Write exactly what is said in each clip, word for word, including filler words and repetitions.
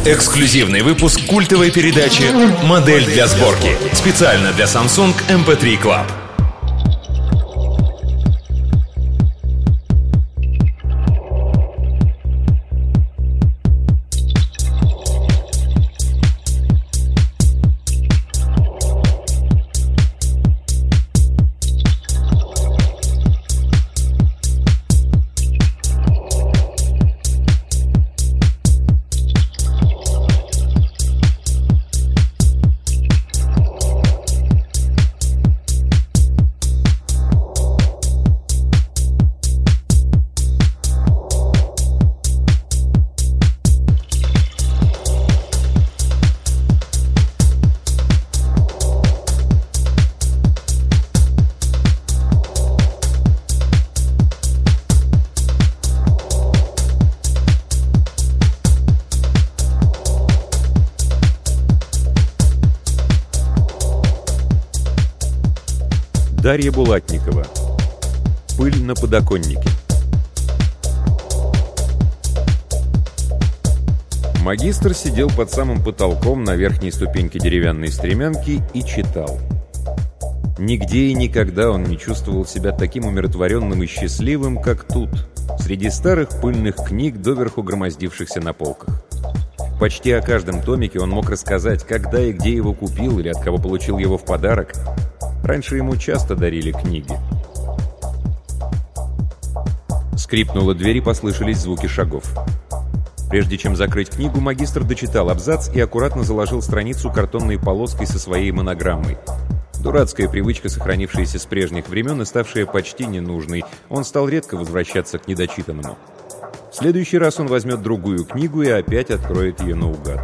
Эксклюзивный выпуск культовой передачи «Модель для сборки». Специально для Samsung эм пэ три Club. Дарья Булатникова. Пыль на подоконнике. Магистр сидел под самым потолком на верхней ступеньке деревянной стремянки и читал. Нигде и никогда он не чувствовал себя таким умиротворенным и счастливым, как тут, среди старых пыльных книг, доверху громоздившихся на полках. Почти о каждом томике он мог рассказать, когда и где его купил или от кого получил его в подарок. Раньше ему часто дарили книги. Скрипнула дверь и послышались звуки шагов. Прежде чем закрыть книгу, магистр дочитал абзац и аккуратно заложил страницу картонной полоской со своей монограммой. Дурацкая привычка, сохранившаяся с прежних времен и ставшая почти ненужной. Он стал редко возвращаться к недочитанному. В следующий раз он возьмет другую книгу и опять откроет ее наугад.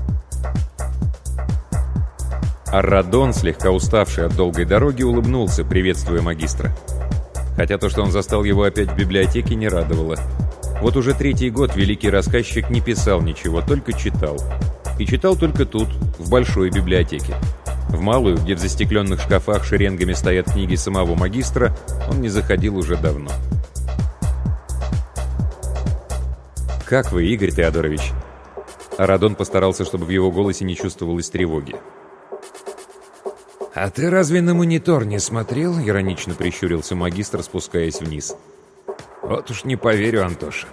Аррадон, слегка уставший от долгой дороги, улыбнулся, приветствуя магистра. Хотя то, что он застал его опять в библиотеке, не радовало. Вот уже третий год великий рассказчик не писал ничего, только читал. И читал только тут, в большой библиотеке. В малую, где в застекленных шкафах шеренгами стоят книги самого магистра, он не заходил уже давно. «Как вы, Игорь Теодорович?» Аррадон постарался, чтобы в его голосе не чувствовалось тревоги. «А ты разве на монитор не смотрел?» — иронично прищурился магистр, спускаясь вниз. «Вот уж не поверю, Антоша».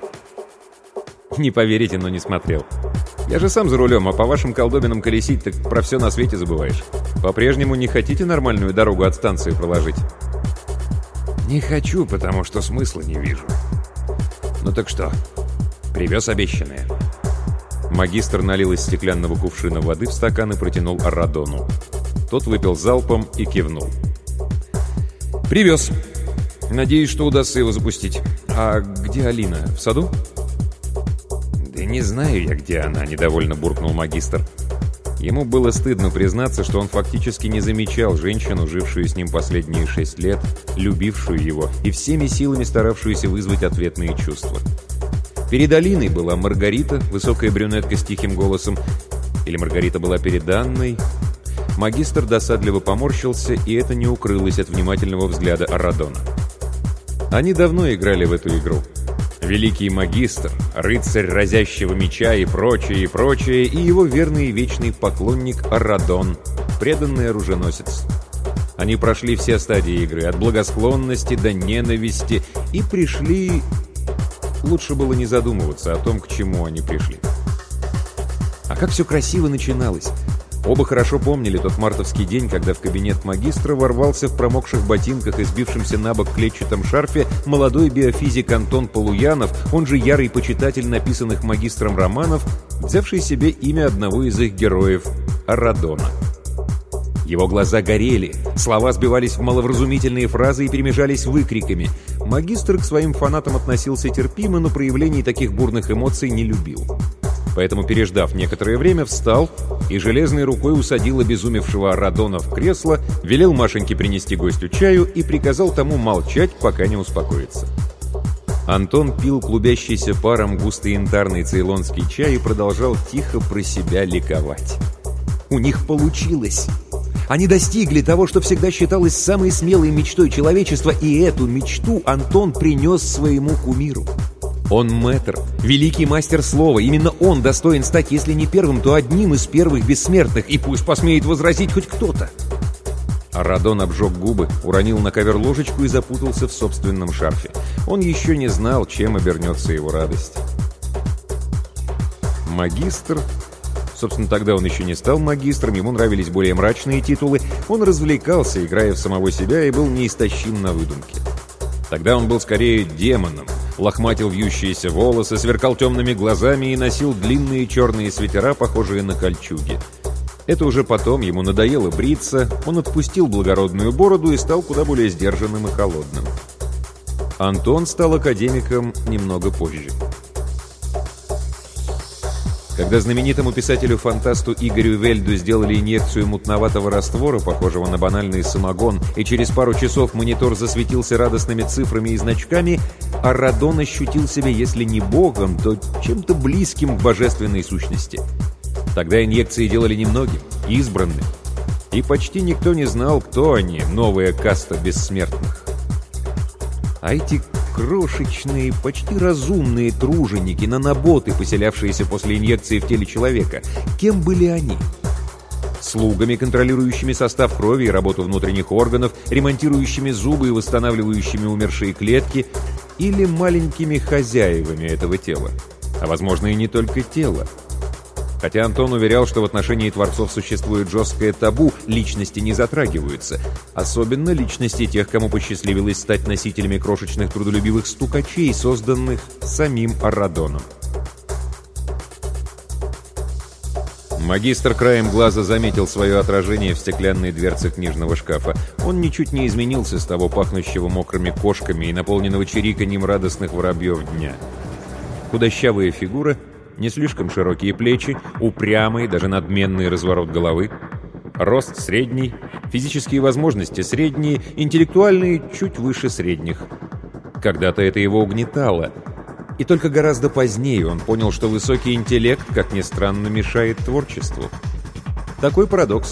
«Не поверите, но не смотрел. Я же сам за рулем, а по вашим колдобинам колесить, так про все на свете забываешь. По-прежнему не хотите нормальную дорогу от станции проложить?» «Не хочу, потому что смысла не вижу». «Ну так что, привез обещанное?» Магистр налил из стеклянного кувшина воды в стакан и протянул Аррадону. Тот выпил залпом и кивнул. «Привез. Надеюсь, что удастся его запустить. А где Алина? В саду?» «Да не знаю я, где она», — недовольно буркнул магистр. Ему было стыдно признаться, что он фактически не замечал женщину, жившую с ним последние шесть лет, любившую его и всеми силами старавшуюся вызвать ответные чувства. Перед Алиной была Маргарита, высокая брюнетка с тихим голосом. Или Маргарита была перед Анной? Магистр досадливо поморщился, и это не укрылось от внимательного взгляда Аррадона. Они давно играли в эту игру. Великий магистр, рыцарь разящего меча и прочее, и прочее, и его верный и вечный поклонник Аррадон, преданный оруженосец. Они прошли все стадии игры, от благосклонности до ненависти, и пришли... Лучше было не задумываться о том, к чему они пришли. А как все красиво начиналось! Оба хорошо помнили тот мартовский день, когда в кабинет магистра ворвался в промокших ботинках и сбившемся на бок клетчатом шарфе молодой биофизик Антон Полуянов, он же ярый почитатель написанных магистром романов, взявший себе имя одного из их героев – Аррадона. Его глаза горели, слова сбивались в маловразумительные фразы и перемежались выкриками. Магистр к своим фанатам относился терпимо, но проявлений таких бурных эмоций не любил. Поэтому, переждав некоторое время, встал и железной рукой усадил обезумевшего Аррадона в кресло, велел Машеньке принести гостю чаю и приказал тому молчать, пока не успокоится. Антон пил клубящийся паром густой янтарный цейлонский чай и продолжал тихо про себя ликовать. У них получилось! Они достигли того, что всегда считалось самой смелой мечтой человечества, и эту мечту Антон принес своему кумиру. Он мэтр, великий мастер слова. Именно он достоин стать, если не первым, то одним из первых бессмертных. И пусть посмеет возразить хоть кто-то. Аррадон обжег губы, уронил на ковер ложечку и запутался в собственном шарфе. Он еще не знал, чем обернется его радость. Магистр... Собственно, тогда он еще не стал магистром, ему нравились более мрачные титулы. Он развлекался, играя в самого себя, и был неистощим на выдумке. Тогда он был скорее демоном. Лохматил вьющиеся волосы, сверкал темными глазами и носил длинные черные свитера, похожие на кольчуги. Это уже потом ему надоело бриться, он отпустил благородную бороду и стал куда более сдержанным и холодным. Антон стал академиком немного позже. Когда знаменитому писателю-фантасту Игорю Вельду сделали инъекцию мутноватого раствора, похожего на банальный самогон, и через пару часов монитор засветился радостными цифрами и значками, Аррадон ощутил себя, если не богом, то чем-то близким к божественной сущности. Тогда инъекции делали немногим, избранным, и почти никто не знал, кто они, новая каста бессмертных. А эти крошечные, почти разумные труженики, наноботы, поселявшиеся после инъекции в теле человека, кем были они? Слугами, контролирующими состав крови и работу внутренних органов, ремонтирующими зубы и восстанавливающими умершие клетки, или маленькими хозяевами этого тела? А возможно, и не только тела. Хотя Антон уверял, что в отношении творцов существует жесткое табу, личности не затрагиваются. Особенно личности тех, кому посчастливилось стать носителями крошечных трудолюбивых стукачей, созданных самим Аррадоном. Магистр краем глаза заметил свое отражение в стеклянной дверце книжного шкафа. Он ничуть не изменился с того пахнущего мокрыми кошками и наполненного чириканьем радостных воробьев дня. Худощавая фигура, не слишком широкие плечи, упрямый, даже надменный разворот головы, рост средний, физические возможности средние, интеллектуальные чуть выше средних. Когда-то это его угнетало, и только гораздо позднее он понял, что высокий интеллект, как ни странно, мешает творчеству. Такой парадокс.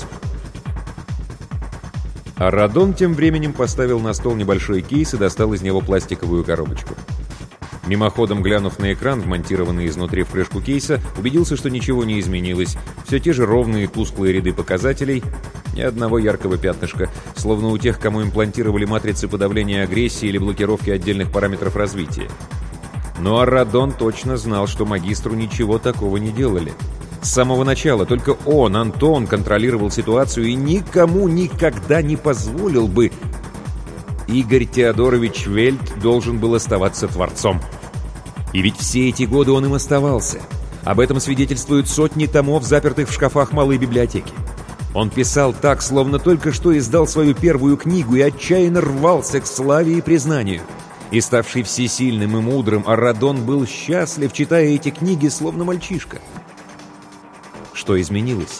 Аррадон тем временем поставил на стол небольшой кейс и достал из него пластиковую коробочку. Мимоходом глянув на экран, вмонтированный изнутри в крышку кейса, убедился, что ничего не изменилось. Все те же ровные тусклые ряды показателей, ни одного яркого пятнышка, словно у тех, кому имплантировали матрицы подавления агрессии или блокировки отдельных параметров развития. Но Аррадон точно знал, что магистру ничего такого не делали. С самого начала только он, Антон, контролировал ситуацию и никому никогда не позволил бы... Игорь Теодорович Вельд должен был оставаться творцом. И ведь все эти годы он им оставался. Об этом свидетельствуют сотни томов, запертых в шкафах малой библиотеки. Он писал так, словно только что издал свою первую книгу и отчаянно рвался к славе и признанию. И ставший всесильным и мудрым, Аррадон был счастлив, читая эти книги, словно мальчишка. Что изменилось?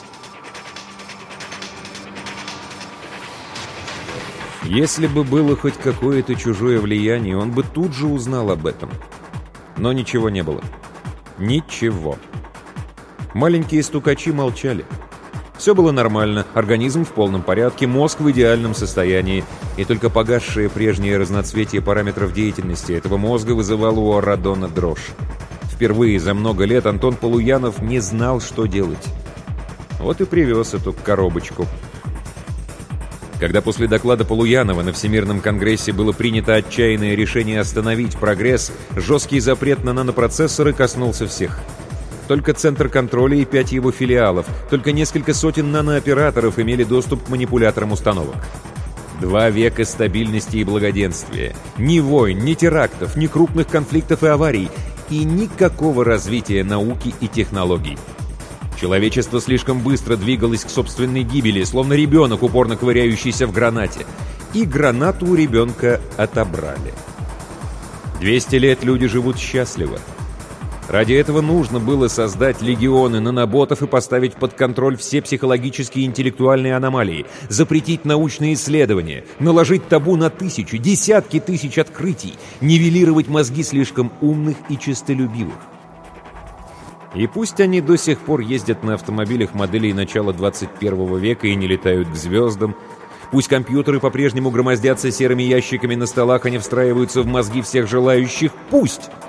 Если бы было хоть какое-то чужое влияние, он бы тут же узнал об этом. Но ничего не было. Ничего. Маленькие стукачи молчали. Все было нормально, организм в полном порядке, мозг в идеальном состоянии, и только погасшее прежнее разноцветие параметров деятельности этого мозга вызывало у Аррадона дрожь. Впервые за много лет Антон Полуянов не знал, что делать. Вот и привез эту коробочку. Когда после доклада Полуянова на Всемирном конгрессе было принято отчаянное решение остановить прогресс, жесткий запрет на нанопроцессоры коснулся всех. Только Центр контроля и пять его филиалов, только несколько сотен нанооператоров имели доступ к манипуляторам установок. Два века стабильности и благоденствия. Ни войн, ни терактов, ни крупных конфликтов и аварий. И никакого развития науки и технологий. Человечество слишком быстро двигалось к собственной гибели, словно ребенок, упорно ковыряющийся в гранате. И гранату у ребенка отобрали. двести лет люди живут счастливо. Ради этого нужно было создать легионы наноботов и поставить под контроль все психологические и интеллектуальные аномалии, запретить научные исследования, наложить табу на тысячи, десятки тысяч открытий, нивелировать мозги слишком умных и честолюбивых. И пусть они до сих пор ездят на автомобилях моделей начала двадцать первого века и не летают к звездам, пусть компьютеры по-прежнему громоздятся серыми ящиками на столах, они встраиваются в мозги всех желающих, пусть!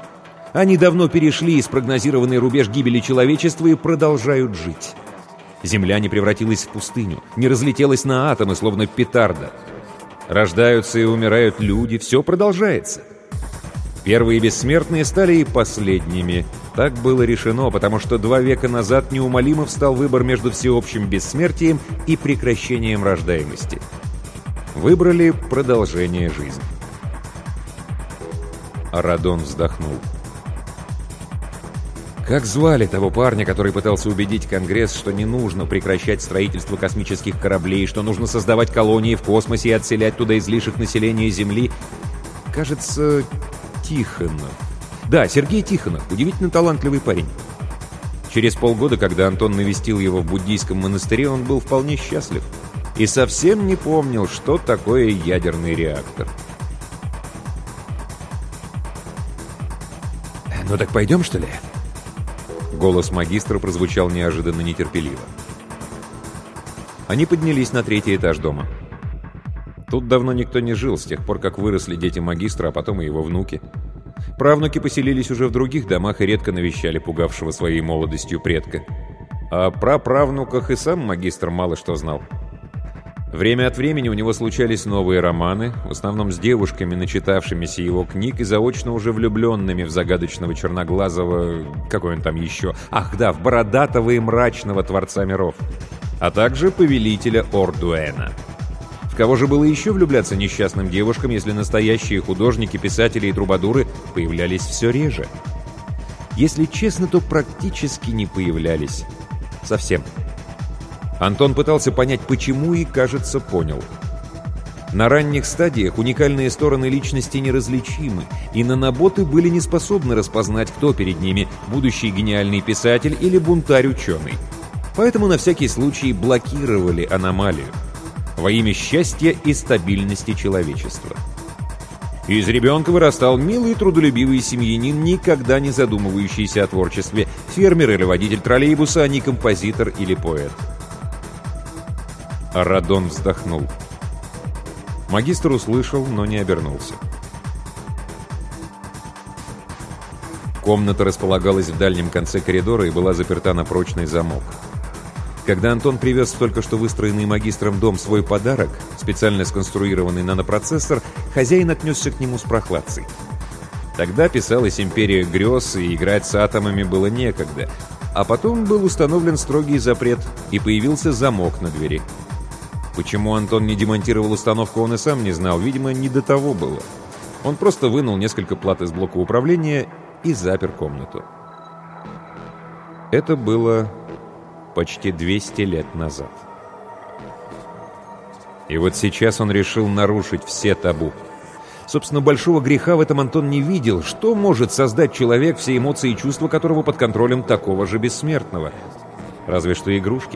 Они давно перешли спрогнозированный рубеж гибели человечества и продолжают жить. Земля не превратилась в пустыню, не разлетелась на атомы, словно петарда. Рождаются и умирают люди, все продолжается. Первые бессмертные стали и последними. Так было решено, потому что два века назад неумолимо встал выбор между всеобщим бессмертием и прекращением рождаемости. Выбрали продолжение жизни. Радон вздохнул. Как звали того парня, который пытался убедить Конгресс, что не нужно прекращать строительство космических кораблей, что нужно создавать колонии в космосе и отселять туда излишек населения Земли? Кажется, Тихонов. Да, Сергей Тихонов, удивительно талантливый парень. Через полгода, когда Антон навестил его в буддийском монастыре, он был вполне счастлив и совсем не помнил, что такое ядерный реактор. «Ну так пойдем, что ли?» Голос магистра прозвучал неожиданно нетерпеливо. Они поднялись на третий этаж дома. Тут давно никто не жил, с тех пор, как выросли дети магистра, а потом и его внуки. Правнуки поселились уже в других домах и редко навещали пугавшего своей молодостью предка. О праправнуках и сам магистр мало что знал. Время от времени у него случались новые романы, в основном с девушками, начитавшимися его книг и заочно уже влюбленными в загадочного черноглазого... Какой он там еще? Ах да, в бородатого и мрачного творца миров. А также повелителя Ордуэна. В кого же было еще влюбляться несчастным девушкам, если настоящие художники, писатели и трубадуры появлялись все реже? Если честно, то практически не появлялись. Совсем. Антон пытался понять, почему, и, кажется, понял. На ранних стадиях уникальные стороны личности неразличимы, и наноботы были не способны распознать, кто перед ними – будущий гениальный писатель или бунтарь-ученый. Поэтому на всякий случай блокировали аномалию во имя счастья и стабильности человечества. Из ребенка вырастал милый трудолюбивый семьянин, никогда не задумывающийся о творчестве, фермер или водитель троллейбуса, а не композитор или поэт. Радон вздохнул. Магистр услышал, но не обернулся. Комната располагалась в дальнем конце коридора и была заперта на прочный замок. Когда Антон привез в только что выстроенный магистром дом свой подарок, специально сконструированный нанопроцессор, хозяин отнесся к нему с прохладцей. Тогда писалась «Империя грез», и играть с атомами было некогда. А потом был установлен строгий запрет, и появился замок на двери. Почему Антон не демонтировал установку, он и сам не знал. Видимо, не до того было. Он просто вынул несколько плат из блока управления и запер комнату. Это было почти двести лет назад. И вот сейчас он решил нарушить все табу. Собственно, большого греха в этом Антон не видел. Что может создать человек, все эмоции и чувства которого под контролем такого же бессмертного? Разве что игрушки.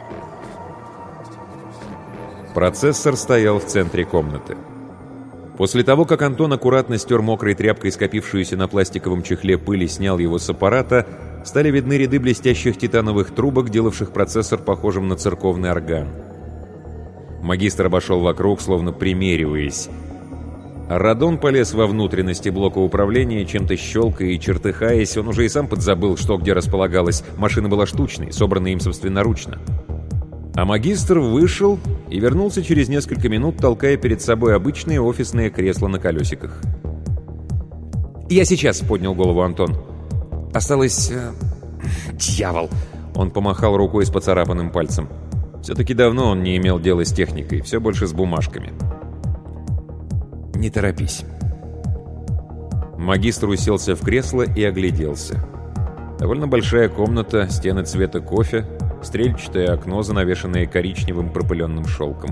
Процессор стоял в центре комнаты. После того, как Антон аккуратно стер мокрой тряпкой скопившуюся на пластиковом чехле пыль и снял его с аппарата, стали видны ряды блестящих титановых трубок, делавших процессор похожим на церковный орган. Магистр обошел вокруг, словно примериваясь. Радон полез во внутренности блока управления, чем-то щелкая и чертыхаясь. Он уже и сам подзабыл, что где располагалось. Машина была штучной, собранной им собственноручно. А магистр вышел и вернулся через несколько минут, толкая перед собой обычное офисное кресло на колесиках. «Я сейчас», — поднял голову Антон. «Осталось... Э, дьявол!» Он помахал рукой с поцарапанным пальцем. Все-таки давно он не имел дела с техникой, все больше с бумажками. «Не торопись». Магистр уселся в кресло и огляделся. Довольно большая комната, стены цвета кофе, стрельчатое окно, занавешенное коричневым пропыленным шелком.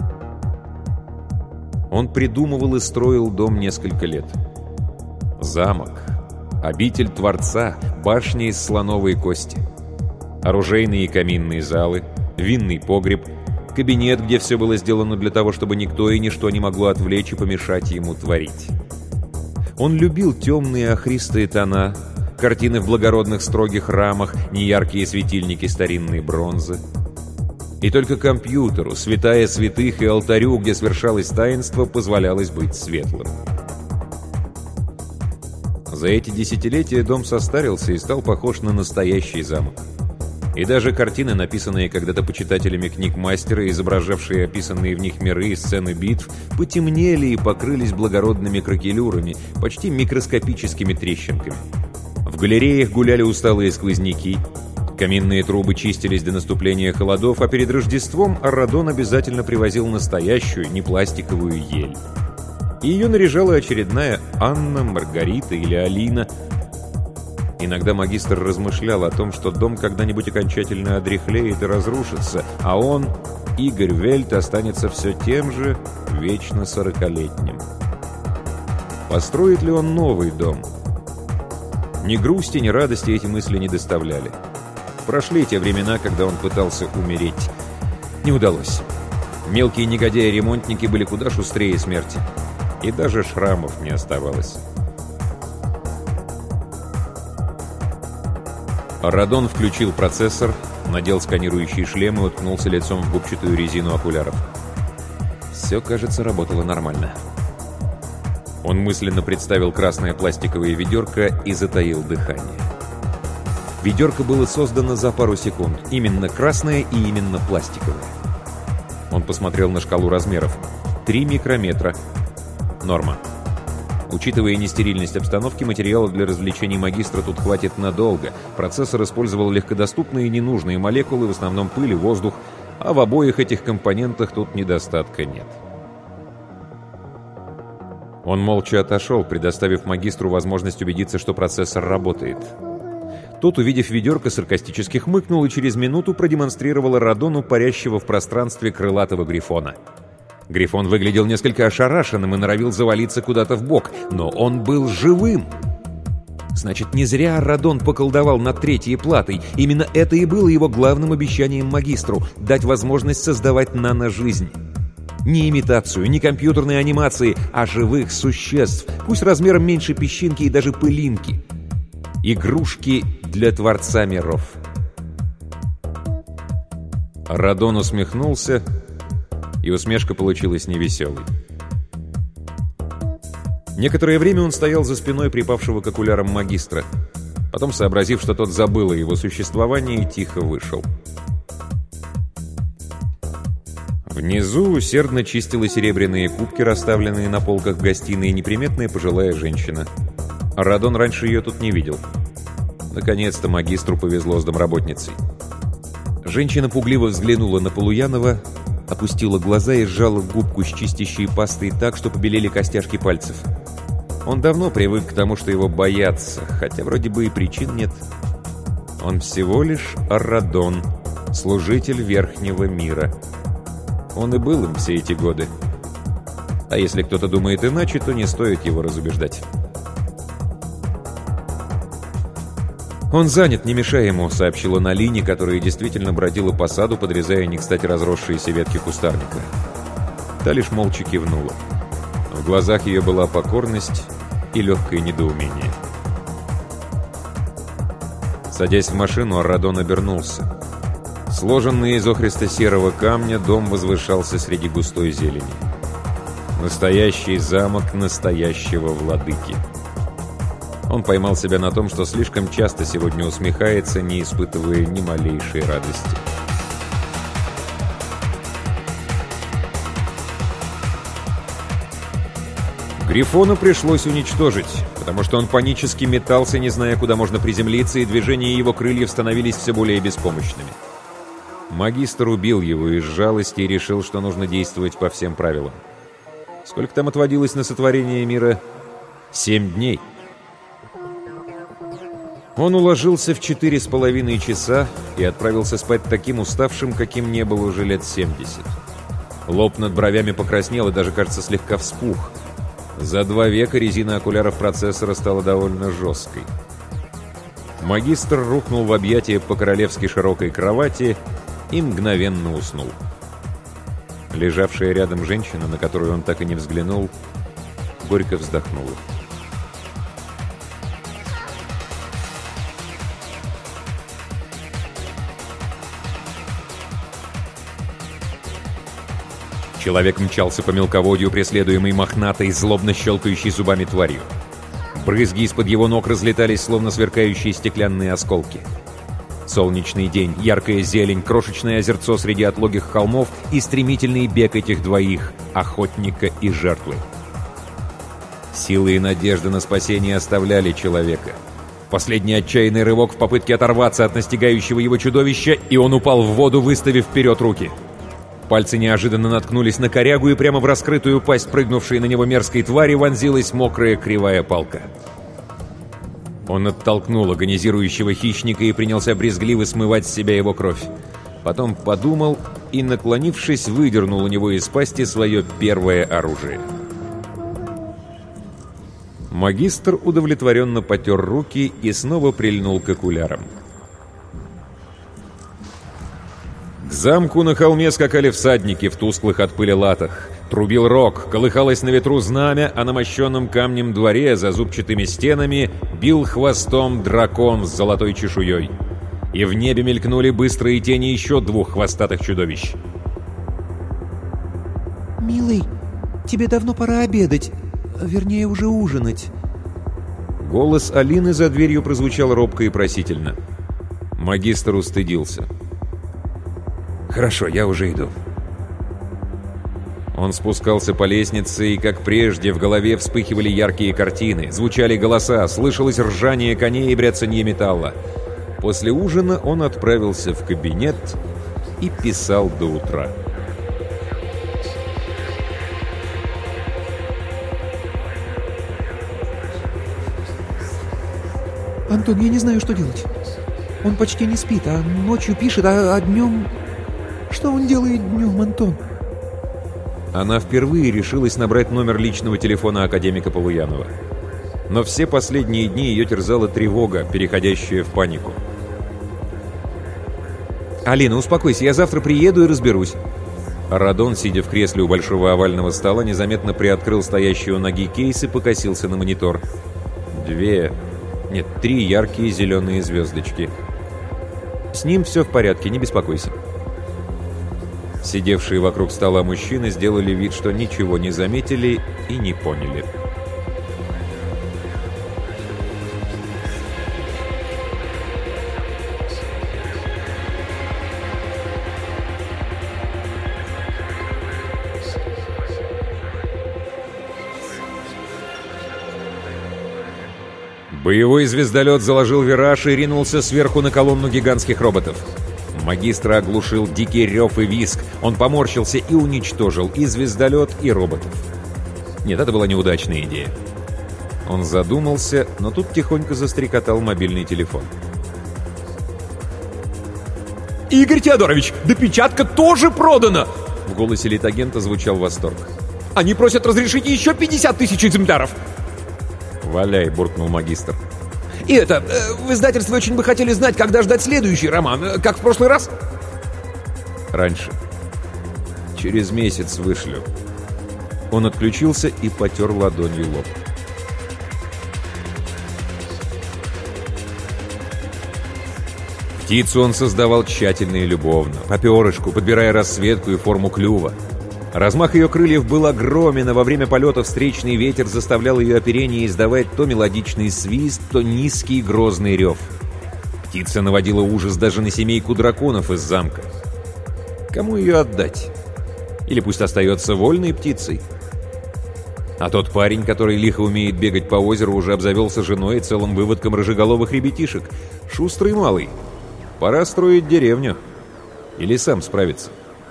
Он придумывал и строил дом несколько лет. Замок, обитель Творца, башня из слоновой кости, оружейные и каминные залы, винный погреб, кабинет, где все было сделано для того, чтобы никто и ничто не могло отвлечь и помешать ему творить. Он любил темные охристые тона, картины в благородных строгих рамах, неяркие светильники старинной бронзы. И только компьютеру, святая святых и алтарю, где свершалось таинство, позволялось быть светлым. За эти десятилетия дом состарился и стал похож на настоящий замок. И даже картины, написанные когда-то почитателями книг мастера, изображавшие описанные в них миры и сцены битв, потемнели и покрылись благородными кракелюрами, почти микроскопическими трещинками. В галереях гуляли усталые сквозняки, каминные трубы чистились до наступления холодов, а перед Рождеством Аррадон обязательно привозил настоящую, не пластиковую ель. И ее наряжала очередная Анна, Маргарита или Алина. Иногда магистр размышлял о том, что дом когда-нибудь окончательно одряхлеет и разрушится, а он, Игорь Вельт, останется все тем же вечно сорокалетним. Построит ли он новый дом? Ни грусти, ни радости эти мысли не доставляли. Прошли те времена, когда он пытался умереть. Не удалось. Мелкие негодяи-ремонтники были куда шустрее смерти. И даже шрамов не оставалось. Аррадон включил процессор, надел сканирующий шлем и уткнулся лицом в губчатую резину окуляров. Все, кажется, работало нормально. Он мысленно представил красное пластиковое ведерко и затаил дыхание. Ведерко было создано за пару секунд. Именно красное и именно пластиковое. Он посмотрел на шкалу размеров. Три микрометра. Норма. Учитывая нестерильность обстановки, материала для развлечений магистра тут хватит надолго. Процессор использовал легкодоступные и ненужные молекулы, в основном пыль и воздух, а в обоих этих компонентах тут недостатка нет. Он молча отошел, предоставив магистру возможность убедиться, что процессор работает. Тот, увидев ведерко, саркастически хмыкнул и через минуту продемонстрировал Аррадону парящего в пространстве крылатого грифона. Грифон выглядел несколько ошарашенным и норовил завалиться куда-то в бок, но он был живым. Значит, не зря Аррадон поколдовал над третьей платой. Именно это и было его главным обещанием магистру — дать возможность создавать нано-жизнь. Не имитацию, не компьютерные анимации, а живых существ, пусть размером меньше песчинки и даже пылинки. Игрушки для Творца миров. Аррадон усмехнулся, и усмешка получилась невеселой. Некоторое время он стоял за спиной припавшего к окулярам магистра. Потом, сообразив, что тот забыл о его существовании, тихо вышел. Внизу усердно чистила серебряные кубки, расставленные на полках в гостиной, неприметная пожилая женщина. Аррадон раньше ее тут не видел. Наконец-то магистру повезло с домработницей. Женщина пугливо взглянула на Полуянова, опустила глаза и сжала губку с чистящей пастой так, что побелели костяшки пальцев. Он давно привык к тому, что его боятся, хотя вроде бы и причин нет. Он всего лишь Аррадон, служитель Верхнего мира. Он и был им все эти годы. А если кто-то думает иначе, то не стоит его разубеждать. «Он занят, не мешай ему», — сообщила Налине, которая действительно бродила по саду, подрезая не кстати разросшиеся ветки кустарника. Та лишь молча кивнула. В глазах ее была покорность и легкое недоумение. Садясь в машину, Аррадон обернулся. Сложенный из охристо-серого камня, дом возвышался среди густой зелени. Настоящий замок настоящего владыки. Он поймал себя на том, что слишком часто сегодня усмехается, не испытывая ни малейшей радости. Грифона пришлось уничтожить, потому что он панически метался, не зная, куда можно приземлиться, и движения его крыльев становились все более беспомощными. Магистр убил его из жалости и решил, что нужно действовать по всем правилам. Сколько там отводилось на сотворение мира? Семь дней. Он уложился в четыре с половиной часа и отправился спать таким уставшим, каким не был уже лет семьдесят. Лоб над бровями покраснел и даже, кажется, слегка вспух. За два века резина окуляров процессора стала довольно жесткой. Магистр рухнул в объятия по-королевски широкой кровати и мгновенно уснул. Лежавшая рядом женщина, на которую он так и не взглянул, горько вздохнула. Человек мчался по мелководью, преследуемый мохнатой, злобно щелкающей зубами тварью. Брызги из-под его ног разлетались, словно сверкающие стеклянные осколки. Солнечный день, яркая зелень, крошечное озерцо среди отлогих холмов и стремительный бег этих двоих — охотника и жертвы. Силы и надежда на спасение оставляли человека. Последний отчаянный рывок в попытке оторваться от настигающего его чудовища, и он упал в воду, выставив вперед руки. Пальцы неожиданно наткнулись на корягу, и прямо в раскрытую пасть прыгнувшей на него мерзкой твари вонзилась мокрая кривая палка. Он оттолкнул агонизирующего хищника и принялся брезгливо смывать с себя его кровь. Потом подумал и, наклонившись, выдернул у него из пасти свое первое оружие. Магистр удовлетворенно потер руки и снова прильнул к окулярам. К замку на холме скакали всадники в тусклых от пыли латах. Трубил рог, колыхалось на ветру знамя, а на мощенном камнем дворе за зубчатыми стенами бил хвостом дракон с золотой чешуей. И в небе мелькнули быстрые тени еще двух хвостатых чудовищ. «Милый, тебе давно пора обедать. Вернее, уже ужинать». Голос Алины за дверью прозвучал робко и просительно. Магистр устыдился. «Хорошо, я уже иду». Он спускался по лестнице, и, как прежде, в голове вспыхивали яркие картины, звучали голоса, слышалось ржание коней и бряцанье металла. После ужина он отправился в кабинет и писал до утра. «Антон, я не знаю, что делать. Он почти не спит, а ночью пишет, а, а днем... Что он делает днем, Антон?» Она впервые решилась набрать номер личного телефона академика Полуянова. Но все последние дни ее терзала тревога, переходящая в панику. «Алина, успокойся, я завтра приеду и разберусь». Радон, сидя в кресле у большого овального стола, незаметно приоткрыл стоящий у ноги кейс и покосился на монитор. Две... Нет, три яркие зеленые звездочки. «С ним все в порядке, не беспокойся». Сидевшие вокруг стола мужчины сделали вид, что ничего не заметили и не поняли. Боевой звездолет заложил вираж и ринулся сверху на колонну гигантских роботов. Магистра оглушил дикий рев и визг. Он поморщился и уничтожил и звездолет, и роботов. Нет, это была неудачная идея. Он задумался, но тут тихонько застрекотал мобильный телефон. «Игорь Теодорович, допечатка тоже продана!» В голосе литагента звучал восторг. «Они просят разрешить еще пятьдесят тысяч экземпляров!» «Валяй!» — буркнул магистр. «И это, в издательстве очень бы хотели знать, когда ждать следующий роман, как в прошлый раз?» «Раньше. Через месяц вышлю». Он отключился и потер ладонью лоб. Птицу он создавал тщательно и любовно, по перышку, подбирая расцветку и форму клюва. Размах ее крыльев был огромен, а во время полета встречный ветер заставлял ее оперение издавать то мелодичный свист, то низкий грозный рев. Птица наводила ужас даже на семейку драконов из замка. Кому ее отдать? Или пусть остается вольной птицей? А тот парень, который лихо умеет бегать по озеру, уже обзавелся женой и целым выводком рыжеголовых ребятишек. Шустрый малый. Пора строить деревню. Или сам справиться.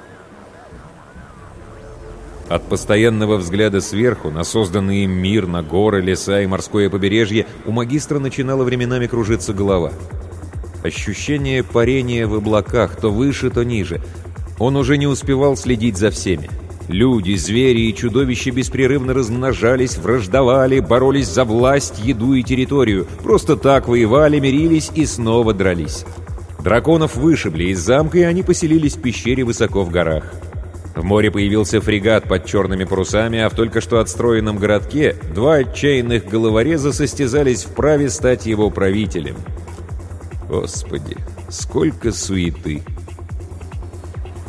От постоянного взгляда сверху на созданный им мир, на горы, леса и морское побережье у магистра начинала временами кружиться голова. Ощущение парения в облаках, то выше, то ниже. Он уже не успевал следить за всеми. Люди, звери и чудовища беспрерывно размножались, враждовали, боролись за власть, еду и территорию. Просто так воевали, мирились и снова дрались. Драконов вышибли из замка, и они поселились в пещере высоко в горах. В море появился фрегат под черными парусами, а в только что отстроенном городке два отчаянных головореза состязались в праве стать его правителем. Господи, сколько суеты!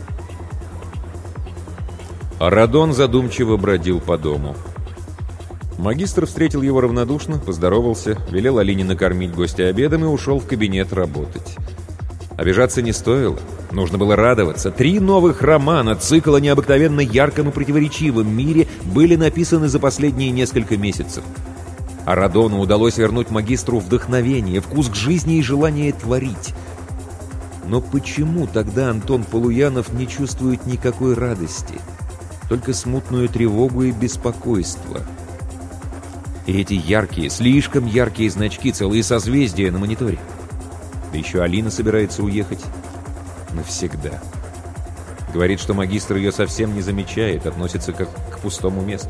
А Радон задумчиво бродил по дому. Магистр встретил его равнодушно, поздоровался, велел Алине накормить гостя обедом и ушел в кабинет работать. Обижаться не стоило. Нужно было радоваться. Три новых романа, цикл о необыкновенно ярком и противоречивом мире, были написаны за последние несколько месяцев. А Радону удалось вернуть магистру вдохновение, вкус к жизни и желание творить. Но почему тогда Антон Полуянов не чувствует никакой радости? Только смутную тревогу и беспокойство. И эти яркие, слишком яркие значки, целые созвездия на мониторе. Да еще Алина собирается уехать. Навсегда. Говорит, что магистр ее совсем не замечает, относится как к пустому месту.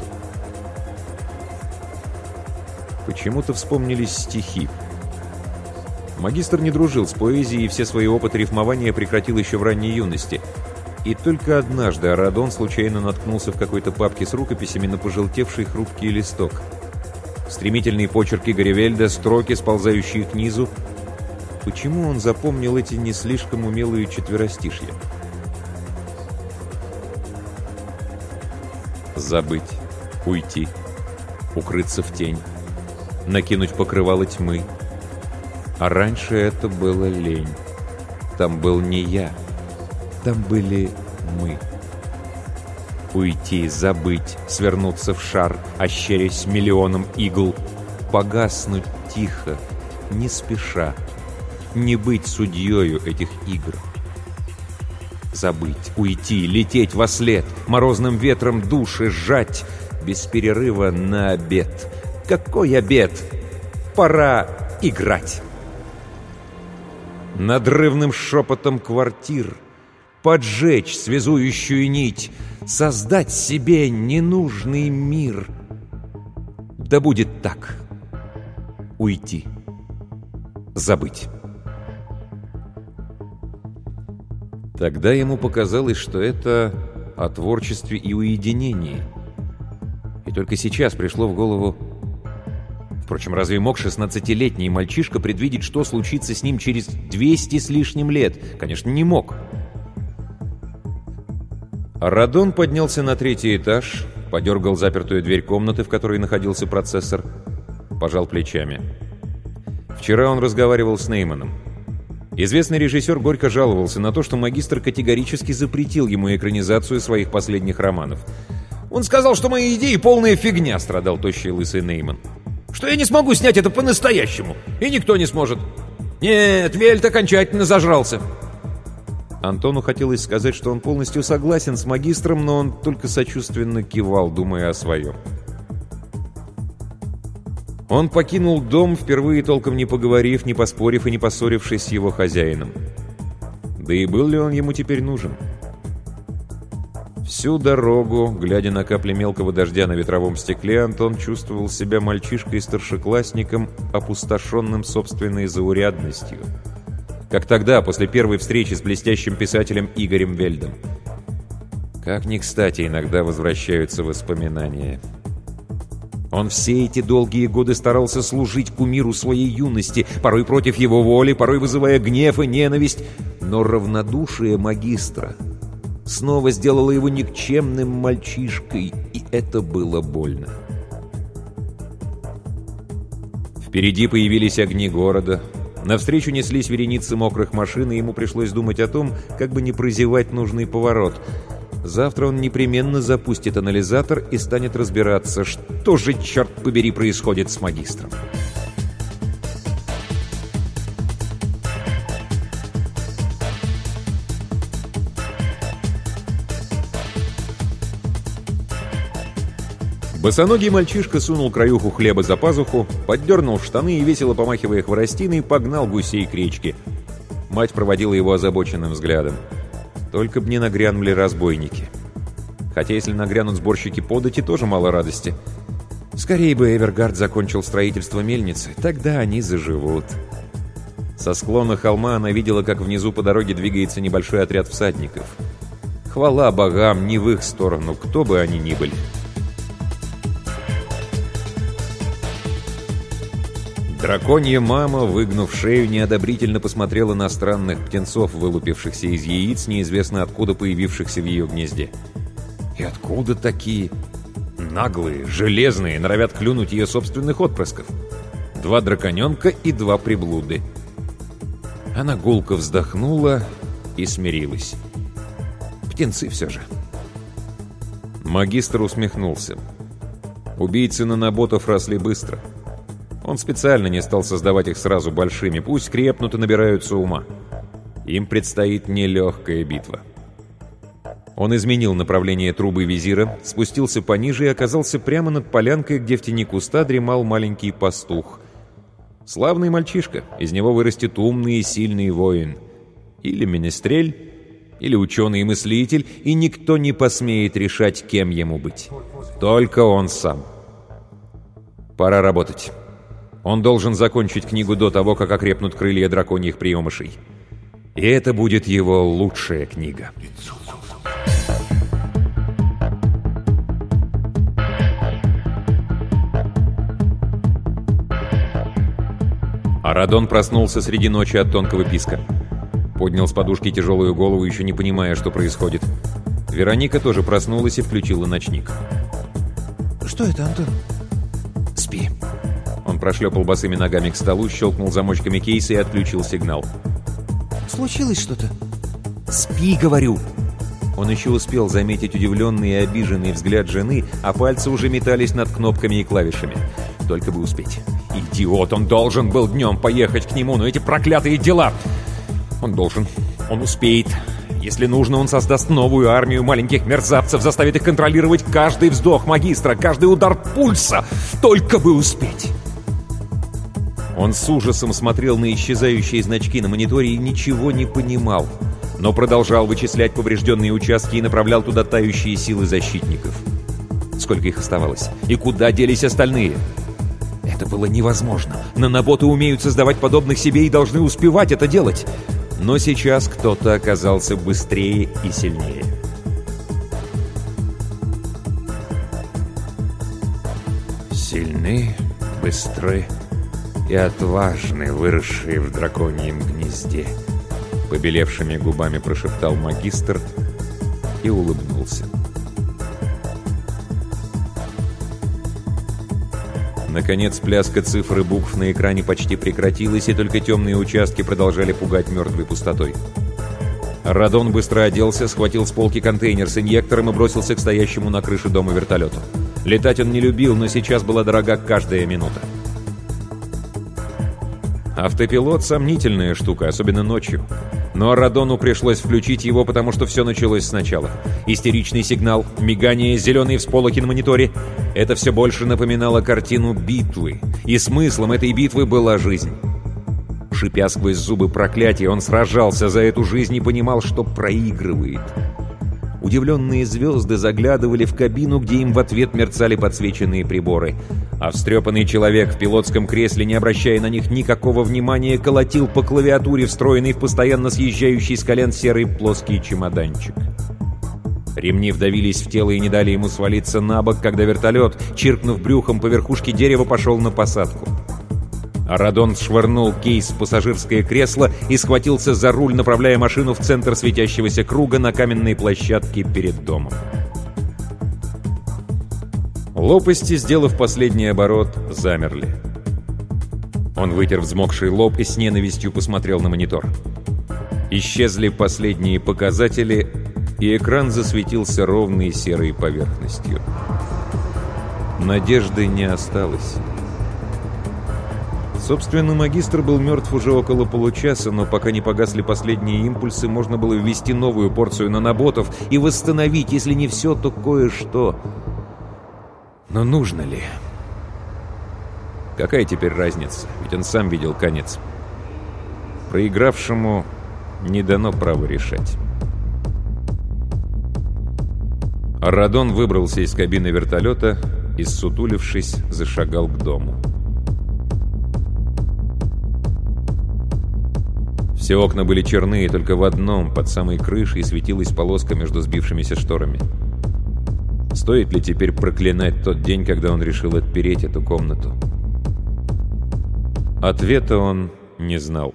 Почему-то вспомнились стихи. Магистр не дружил с поэзией и все свои опыты рифмования прекратил еще в ранней юности. И только однажды Арадон случайно наткнулся в какой-то папке с рукописями на пожелтевший хрупкий листок. Стремительные почерки Игоря Вельда, строки, сползающие к низу. Почему он запомнил эти не слишком умелые четверостишья? Забыть, уйти, укрыться в тень, накинуть покрывало тьмы. А раньше это было лень. Там был не я, там были мы. Уйти, забыть, свернуться в шар, ощерясь миллионом игл, погаснуть тихо, не спеша, не быть судьёю этих игр. Забыть, уйти, лететь вослед, морозным ветром души сжать, без перерыва на обед. Какой обед? Пора играть. Надрывным шепотом квартир поджечь связующую нить, создать себе ненужный мир. Да будет так. Уйти. Забыть. Тогда ему показалось, что это о творчестве и уединении. И только сейчас пришло в голову... Впрочем, разве мог шестнадцатилетний мальчишка предвидеть, что случится с ним через двести с лишним лет? Конечно, не мог. Радон поднялся на третий этаж, подергал запертую дверь комнаты, в которой находился процессор, пожал плечами. Вчера он разговаривал с Нейманом. Известный режиссер горько жаловался на то, что магистр категорически запретил ему экранизацию своих последних романов. «Он сказал, что мои идеи полная фигня», — страдал тощий лысый Нейман. «Что я не смогу снять это по-настоящему, и никто не сможет. Нет, Вельт окончательно зажрался». Антону хотелось сказать, что он полностью согласен с магистром, но он только сочувственно кивал, думая о своем. Он покинул дом, впервые толком не поговорив, не поспорив и не поссорившись с его хозяином. Да и был ли он ему теперь нужен? Всю дорогу, глядя на капли мелкого дождя на ветровом стекле, Антон чувствовал себя мальчишкой-старшеклассником, опустошенным собственной заурядностью. Как тогда, после первой встречи с блестящим писателем Игорем Вельдом. Как ни кстати иногда возвращаются воспоминания. Он все эти долгие годы старался служить кумиру своей юности, порой против его воли, порой вызывая гнев и ненависть, но равнодушие магистра снова сделало его никчемным мальчишкой, и это было больно. Впереди появились огни города. Навстречу неслись вереницы мокрых машин, и ему пришлось думать о том, как бы не прозевать нужный поворот. Завтра он непременно запустит анализатор и станет разбираться, что же, черт побери, происходит с магистром. Босоногий мальчишка сунул краюху хлеба за пазуху, поддернул штаны и, весело помахивая хворостиной, погнал гусей к речке. Мать проводила его озабоченным взглядом. Только б не нагрянули разбойники. Хотя если нагрянут сборщики подати, тоже мало радости. Скорее бы Эвергард закончил строительство мельницы, тогда они заживут. Со склона холма она видела, как внизу по дороге двигается небольшой отряд всадников. Хвала богам, не в их сторону, кто бы они ни были. Драконья мама, выгнув шею, неодобрительно посмотрела на странных птенцов, вылупившихся из яиц, неизвестно откуда появившихся в ее гнезде. И откуда такие? Наглые, железные, норовят клюнуть ее собственных отпрысков. Два драконенка и два приблуды. Она гулко вздохнула и смирилась. Птенцы все же. Магистр усмехнулся. Убийцы наноботов росли быстро. Он специально не стал создавать их сразу большими, пусть крепнут и набираются ума. Им предстоит нелегкая битва. Он изменил направление трубы визира, спустился пониже и оказался прямо над полянкой, где в тени куста дремал маленький пастух. Славный мальчишка, из него вырастет умный и сильный воин. Или менестрель, или ученый и мыслитель, и никто не посмеет решать, кем ему быть. Только он сам. Пора работать. Он должен закончить книгу до того, как окрепнут крылья драконьих приемышей. И это будет его лучшая книга. Арадон проснулся среди ночи от тонкого писка. Поднял с подушки тяжелую голову, еще не понимая, что происходит. Вероника тоже проснулась и включила ночник. Что это, Антон? «Спи». Он прошлепал босыми ногами к столу, щелкнул замочками кейса и отключил сигнал. Случилось что-то? «Спи, говорю!» Он еще успел заметить удивленный и обиженный взгляд жены, а пальцы уже метались над кнопками и клавишами. Только бы успеть. Идиот, он должен был днем поехать к нему, но эти проклятые дела... Он должен, он успеет. Если нужно, он создаст новую армию маленьких мерзавцев, заставит их контролировать каждый вздох магистра, каждый удар пульса. Только бы успеть. Он с ужасом смотрел на исчезающие значки на мониторе и ничего не понимал, но продолжал вычислять поврежденные участки и направлял туда тающие силы защитников. Сколько их оставалось? И куда делись остальные? Это было невозможно. Наноботы умеют создавать подобных себе и должны успевать это делать. Но сейчас кто-то оказался быстрее и сильнее. Сильны, быстры и отважны, выросшие в драконьем гнезде. Побелевшими губами прошептал магистр и улыбнулся. Наконец, пляска цифр и букв на экране почти прекратилась, и только темные участки продолжали пугать мертвой пустотой. Радон быстро оделся, схватил с полки контейнер с инъектором и бросился к стоящему на крыше дома вертолету. Летать он не любил, но сейчас была дорога каждая минута. Автопилот — сомнительная штука, особенно ночью. Но Радону пришлось включить его, потому что все началось сначала. Истеричный сигнал, мигание, зеленые всполохи на мониторе — это все больше напоминало картину битвы. И смыслом этой битвы была жизнь. Шипя сквозь зубы проклятия, он сражался за эту жизнь и понимал, что проигрывает. Удивленные звезды заглядывали в кабину, где им в ответ мерцали подсвеченные приборы. А встрепанный человек в пилотском кресле, не обращая на них никакого внимания, колотил по клавиатуре, встроенный в постоянно съезжающий с колен серый плоский чемоданчик. Ремни вдавились в тело и не дали ему свалиться на бок, когда вертолет, чиркнув брюхом по верхушке дерева, пошел на посадку. Арадон швырнул кейс в пассажирское кресло и схватился за руль, направляя машину в центр светящегося круга на каменной площадке перед домом. Лопасти, сделав последний оборот, замерли. Он вытер взмокший лоб и с ненавистью посмотрел на монитор. Исчезли последние показатели, и экран засветился ровной серой поверхностью. Надежды не осталось. Собственно, магистр был мертв уже около получаса, но пока не погасли последние импульсы, можно было ввести новую порцию наноботов и восстановить, если не все, то кое-что. Но нужно ли? Какая теперь разница? Ведь он сам видел конец. Проигравшему не дано право решать. Радон выбрался из кабины вертолета и, ссутулившись, зашагал к дому. Все окна были черны, и только в одном, под самой крышей, светилась полоска между сбившимися шторами. Стоит ли теперь проклинать тот день, когда он решил отпереть эту комнату? Ответа он не знал.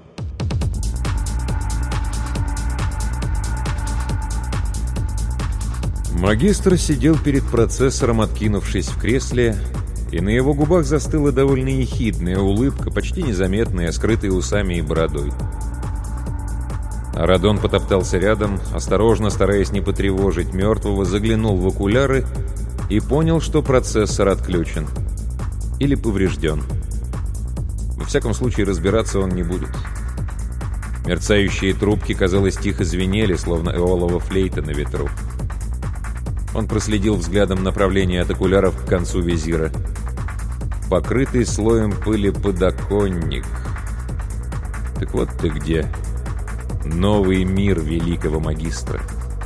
Магистр сидел перед процессором, откинувшись в кресле, и на его губах застыла довольно ехидная улыбка, почти незаметная, скрытая усами и бородой. Арадон потоптался рядом, осторожно, стараясь не потревожить мертвого, заглянул в окуляры и понял, что процессор отключен. Или поврежден. Во всяком случае, разбираться он не будет. Мерцающие трубки, казалось, тихо звенели, словно эолова флейта на ветру. Он проследил взглядом направление от окуляров к концу визира. Покрытый слоем пыли подоконник. Так вот ты где. Новый мир великого магистра.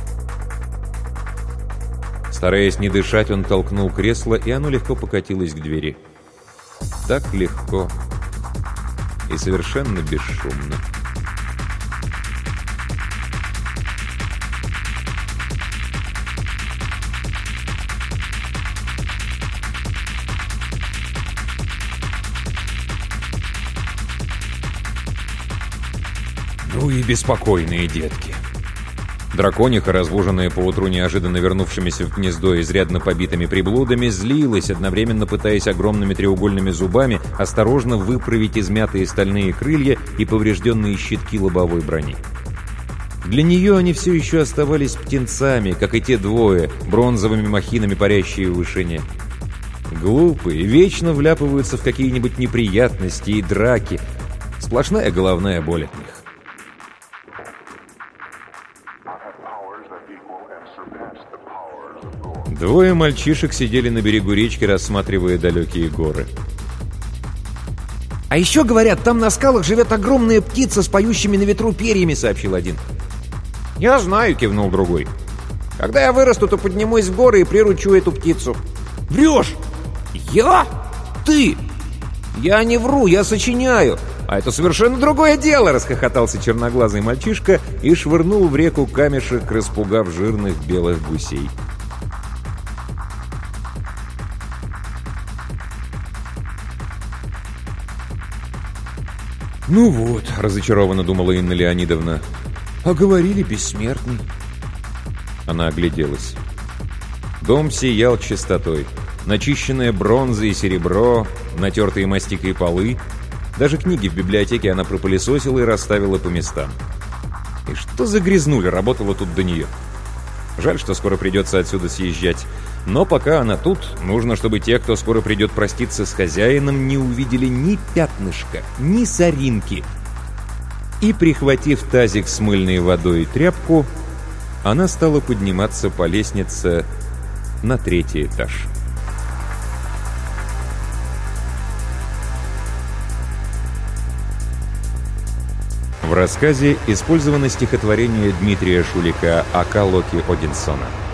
Стараясь не дышать, он толкнул кресло, и оно легко покатилось к двери. Так легко и совершенно бесшумно. Ну и беспокойные детки. Дракониха, разбуженная поутру неожиданно вернувшимися в гнездо изрядно побитыми приблудами, злилась, одновременно пытаясь огромными треугольными зубами осторожно выправить измятые стальные крылья и поврежденные щитки лобовой брони. Для нее они все еще оставались птенцами, как и те двое, бронзовыми махинами, парящие в вышине. Глупые, вечно вляпываются в какие-нибудь неприятности и драки. Сплошная головная боль от них. Двое мальчишек сидели на берегу речки, рассматривая далекие горы. «А еще, говорят, там на скалах живет огромная птица с поющими на ветру перьями», — сообщил один. «Я знаю», — кивнул другой. «Когда я вырасту, то поднимусь в горы и приручу эту птицу». «Врешь!» «Я? Ты?» «Я не вру, я сочиняю. А это совершенно другое дело», — расхохотался черноглазый мальчишка и швырнул в реку камешек, распугав жирных белых гусей. «Ну вот», — разочарованно думала Инна Леонидовна, — «а говорили, бессмертный». Она огляделась. Дом сиял чистотой. Начищенная бронза и серебро, натертые мастикой полы. Даже книги в библиотеке она пропылесосила и расставила по местам. И что за грязнуля работала тут до нее? Жаль, что скоро придется отсюда съезжать. Но пока она тут, нужно, чтобы те, кто скоро придет проститься с хозяином, не увидели ни пятнышка, ни соринки. И, прихватив тазик с мыльной водой и тряпку, она стала подниматься по лестнице на третий этаж. В рассказе использовано стихотворение Дмитрия Шулика «Ака Локи Одинсона».